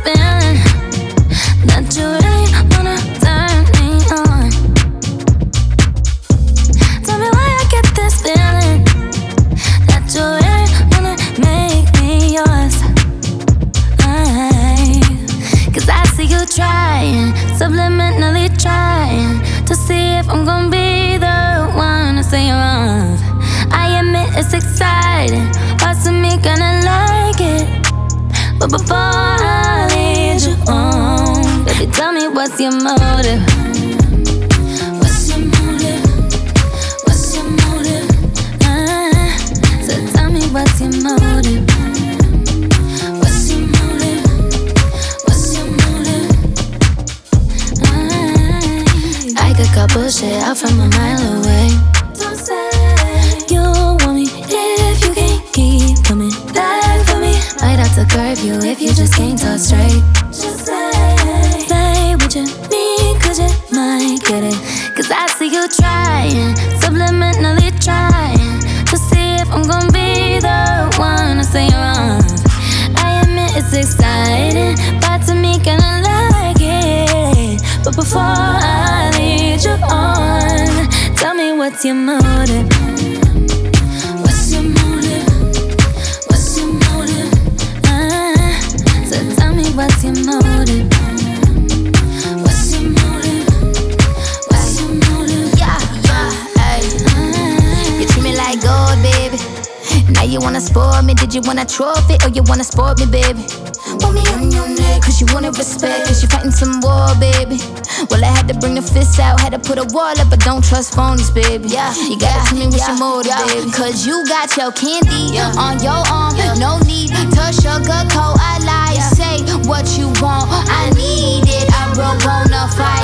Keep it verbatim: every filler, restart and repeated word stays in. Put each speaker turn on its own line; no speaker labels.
feeling that you really wanna turn me on. Tell me why I get this feeling that you really wanna make me yours. I, Cause I see you trying, subliminally trying to see if I'm gonna be the one to say you're wrong. I admit it's exciting, parts of me gonna like it, but before I lead you on, baby, tell me what's your motive? What's your motive? What's your motive? Uh, so tell me what's your motive? What's your motive? What's your motive? Uh, I could cut bullshit out from a mile away. Don't say you want me if you can't keep coming back for me. Might have to curb you if you just can't talk straight. Just say, say what you mean, cause you might get it. Cause I see you trying, subliminally trying to see if I'm gonna be the one to say you're wrong. I admit it's exciting, but to me gonna like it, but before I lead you on, tell me what's your motive? What's your motive? What's your motive? Uh, so tell me what's your motive? What's your motive? What's your motive?
Yeah, yeah, ayy.
Uh,
You treat me like gold, baby. Now you wanna spoil me, did you want a trophy or you wanna spoil me, baby? Want me on your neck, cause you wanted respect, cause you fighting some war, baby. Well, I had to bring the fists out, had to put a wall up, but don't trust phonies, baby. Yeah, you gotta tell me what's your motive, baby. Cause you got your candy on your arm, no need to sugarcoat a lie. Say what you want, I need it, I broke on a fight.